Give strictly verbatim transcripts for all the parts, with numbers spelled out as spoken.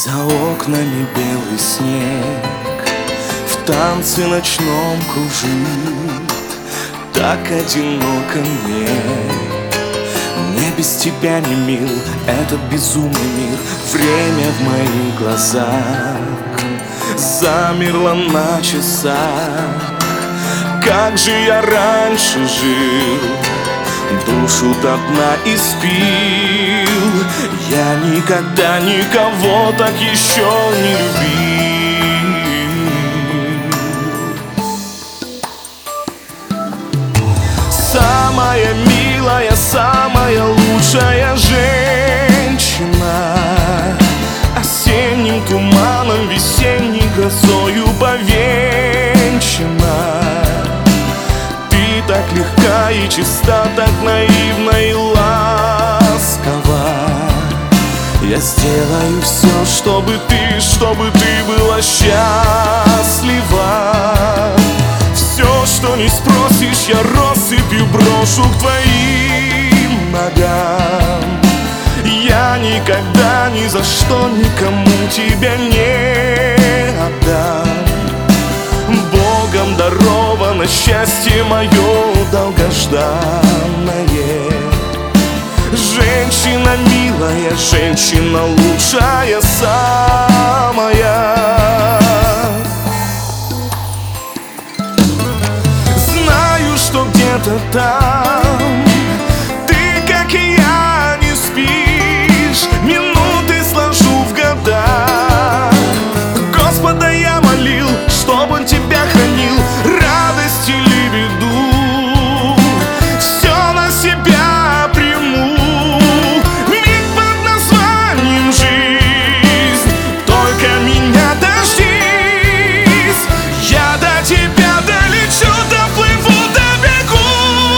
За окнами белый снег в танце ночном кружит. Так одиноко мне, мне без тебя не мил этот безумный мир. Время в моих глазах замерло на часах. Как же я раньше жил, душу до дна испил. Я никогда никого так еще не любил. Самая милая, самая лучшая женщина, осенним туманом, весенней грозою повенчана. Так легка и чиста, так наивна и ласкова. Я сделаю все, чтобы ты, чтобы ты была счастлива. Все, что не спросишь, я россыпью брошу к твоим ногам. Я никогда ни за что никому тебя не отдам. Богом даровано счастье мое долгожданное. Женщина милая, женщина лучшая самая. Знаю, что где-то там ты, как и я, не спишь. Минуты сложу в года. Господа я молил, чтоб он тебя хранил, радость или беду. Все на себя приму, миг под названием жизнь. Только меня дождись, я до тебя долечу, доплыву, добегу.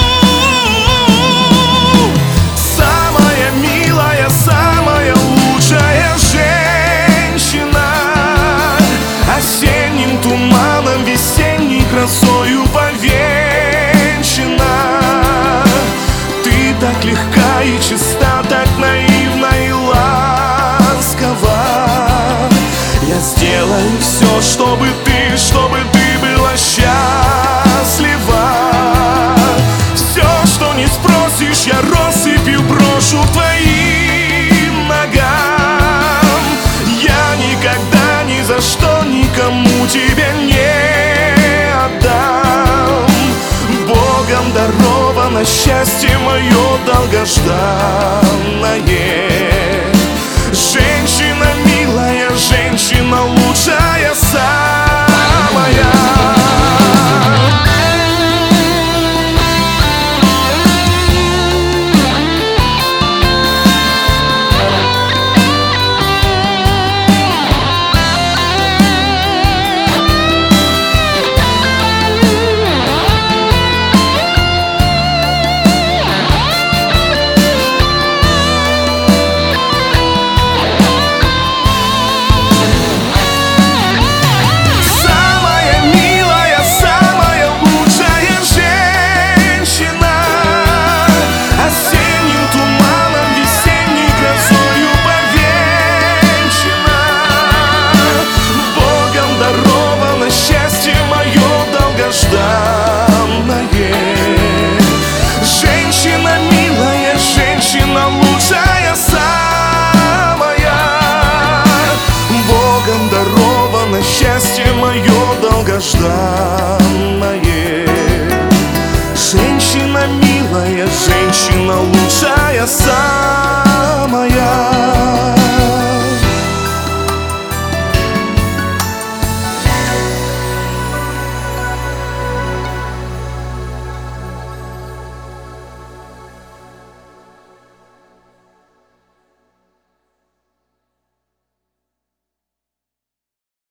Самая милая, самая лучшая женщина, осенним туманом, весенней красою повенчана. Ты так легка и чиста, так наивна и ласкова. Я сделаю все, чтобы ты, чтобы ты была счастлива. Все, что не спросишь, я россыпью брошу к твоим ногам. Я никогда ни за что никому тебя не отдам. Богом даровано счастье мое долгожданное. Женщина милая, женщина лучшая самая. Женщина милая, женщина лучшая самая. Богом даровано счастье мое долгожданное. Женщина милая, женщина лучшая самая.